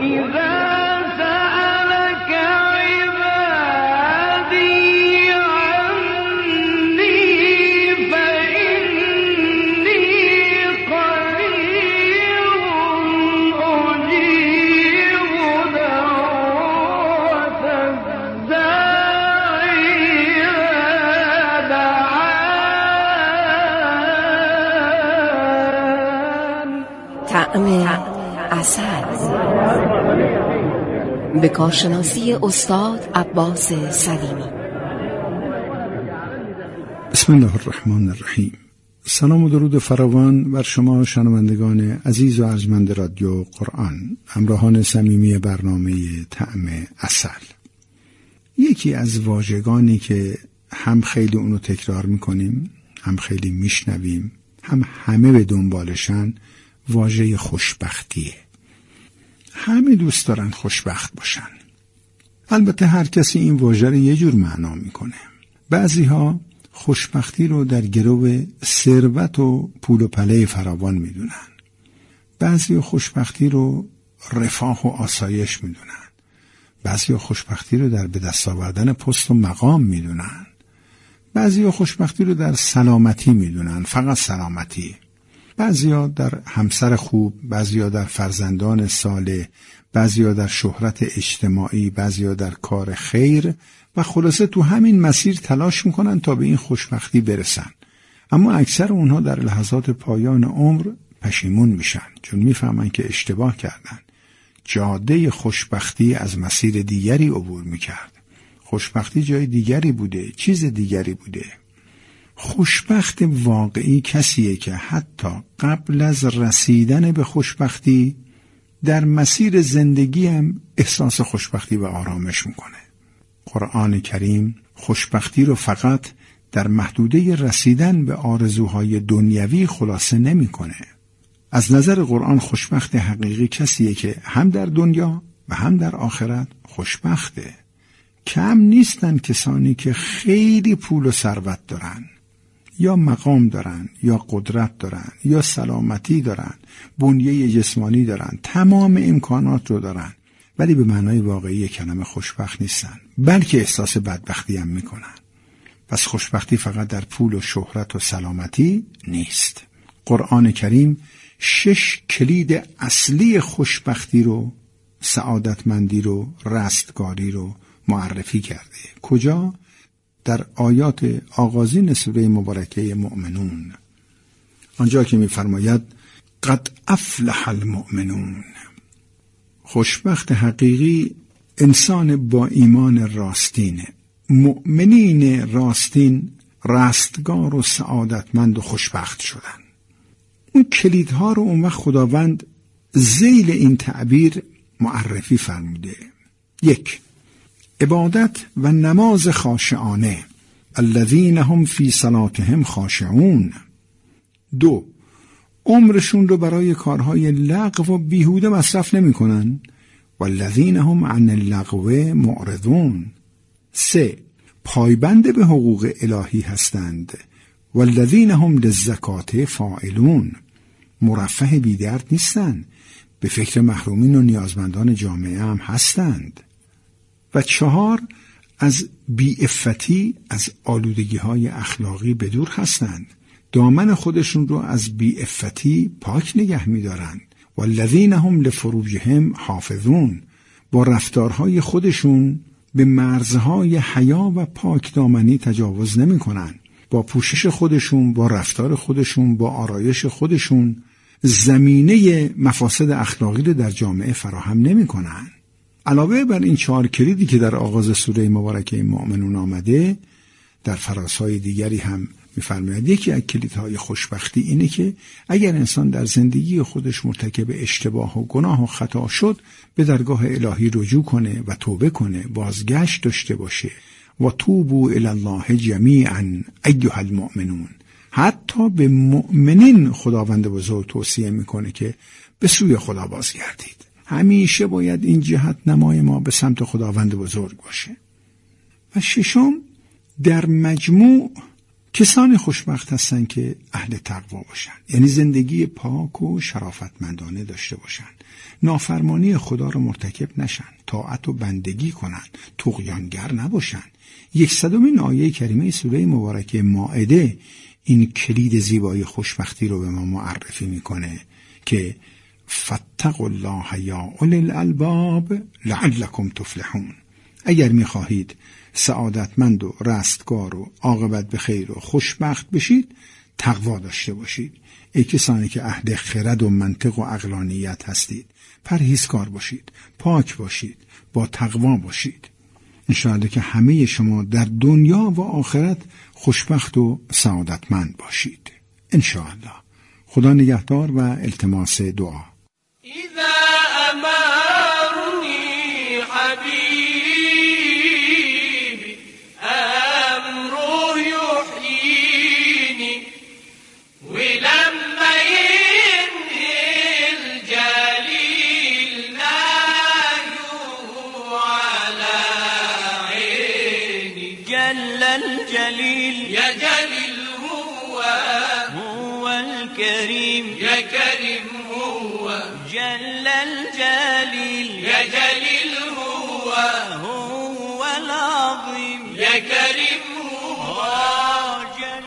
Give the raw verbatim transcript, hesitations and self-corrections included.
به کارشناسی استاد عباس سلیمی. بسم الله الرحمن الرحیم. سلام و درود فراوان بر شما شنوندگان عزیز و ارجمند رادیو قرآن، همراهان صمیمی برنامه طعم عسل. یکی از واژگانی که هم خیلی اونو تکرار میکنیم، هم خیلی میشنویم، هم همه به دنبالشن، واژه خوشبختیه. همه دوست دارن خوشبخت باشن. البته هر کسی این واژه رو یه جور معنا میکنه. بعضی ها خوشبختی رو در گرو ثروت و پول و پله فراوان میدونن. بعضی ها خوشبختی رو رفاه و آسایش میدونن. بعضی ها خوشبختی رو در به دست آوردن پست و مقام میدونن. بعضی ها خوشبختی رو در سلامتی میدونن، فقط سلامتی. بعضیا در همسر خوب، بعضیا در فرزندان صالح، بعضیا در شهرت اجتماعی، بعضیا در کار خیر و خلاصه تو همین مسیر تلاش میکنن تا به این خوشبختی برسن. اما اکثر اونها در لحظات پایان عمر پشیمون میشن، چون میفهمن که اشتباه کردن. جاده خوشبختی از مسیر دیگری عبور میکرد. خوشبختی جای دیگری بوده، چیز دیگری بوده. خوشبخت واقعی کسیه که حتی قبل از رسیدن به خوشبختی در مسیر زندگی هم احساس خوشبختی و آرامش میکنه. قرآن کریم خوشبختی رو فقط در محدوده رسیدن به آرزوهای دنیوی خلاصه نمیکنه. از نظر قرآن خوشبخت حقیقی کسیه که هم در دنیا و هم در آخرت خوشبخته. کم نیستن کسانی که خیلی پول و ثروت دارن، یا مقام دارن، یا قدرت دارن، یا سلامتی دارن، بنیه جسمانی دارن، تمام امکانات رو دارن، ولی به معنای واقعی کلمه خوشبخت نیستن، بلکه احساس بدبختی هم میکنن. پس خوشبختی فقط در پول و شهرت و سلامتی نیست. قرآن کریم شش کلید اصلی خوشبختی رو، سعادتمندی رو، رستگاری رو معرفی کرده. کجا؟ در آیات آغازین سوره مبارکه مؤمنون، آنجا که می‌فرماید قد افلح المؤمنون. خوشبخت حقیقی انسان با ایمان راستینه. مؤمنین راستین رستگار و سعادتمند و خوشبخت شدن. اون کلیدها رو اون وقت خداوند ذیل این تعبیر معرفی فرموده. یک، عبادت و نماز خاشعانه، الذین هم فی صلاتهم خاشعون. دو، عمرشون رو برای کارهای لغو و بیهوده مصرف نمی کنن، والذین هم عن اللغو معرضون. سه، پایبند به حقوق الهی هستند، والذین هم للزکات فاعلون. مرفه بیدرد نیستن، به فکر محرومین و نیازمندان جامعه هم هستند. و چهار، از بی‌عفتی، از آلودگی های اخلاقی بدور هستند، دامن خودشون رو از بی‌عفتی پاک نگه می‌دارند. والذین هم لفروجهم حافظون. با رفتارهای خودشون به مرزهای حیا و پاک دامنی تجاوز نمی کنن. با پوشش خودشون، با رفتار خودشون، با آرایش خودشون زمینه مفاسد اخلاقی رو در جامعه فراهم نمی کنن. علاوه بر این چهار کلیدی که در آغاز سوره مبارکه مؤمنون آمده، در فراسای دیگری هم می‌فرماید یکی از کلیدهای خوشبختی اینه که اگر انسان در زندگی خودش مرتکب اشتباه و گناه و خطا شد، به درگاه الهی رجوع کنه و توبه کنه، بازگشت داشته باشه. و توبوا الی الله جمیعا ایها المؤمنون. حتی به مؤمنین خداوند بزرگ توصیه میکنه که به سوی خدا بازگردید. همیشه باید این جهت نمای ما به سمت خداوند بزرگ باشه. و ششم، در مجموع کسانی خوشبخت هستند که اهل تقوا باشند، یعنی زندگی پاک و شرافتمندانه داشته باشند، نافرمانی خدا را مرتکب نشن، طاعت و بندگی کنند، طغیانگر نباشند. یکصدمین آیه کریمه سوره مبارکه مائده این کلید زیبایی خوشبختی رو به ما معرفی میکنه که فاتقوا الله یا اولی الالباب لعلکم تفلحون. اگر میخواهید سعادتمند و رستگار و عاقبت به خیر و خوشبخت بشید، تقوا داشته باشید. ای کسانی که اهل خرد و منطق و عقلانیت هستید، پرهیزکار باشید، پاک باشید، با تقوا باشید. انشاءالله که همه شما در دنیا و آخرت خوشبخت و سعادتمند باشید. انشاءالله. خدا نگهدار و التماس دعا. اذا امرنی حبیبی امره یحیینی ولما ينهي الجليل ناجو على عيني جل الجليل يا جليل هو هو الكريم يا كريم هو جل الجليل يا جليل هو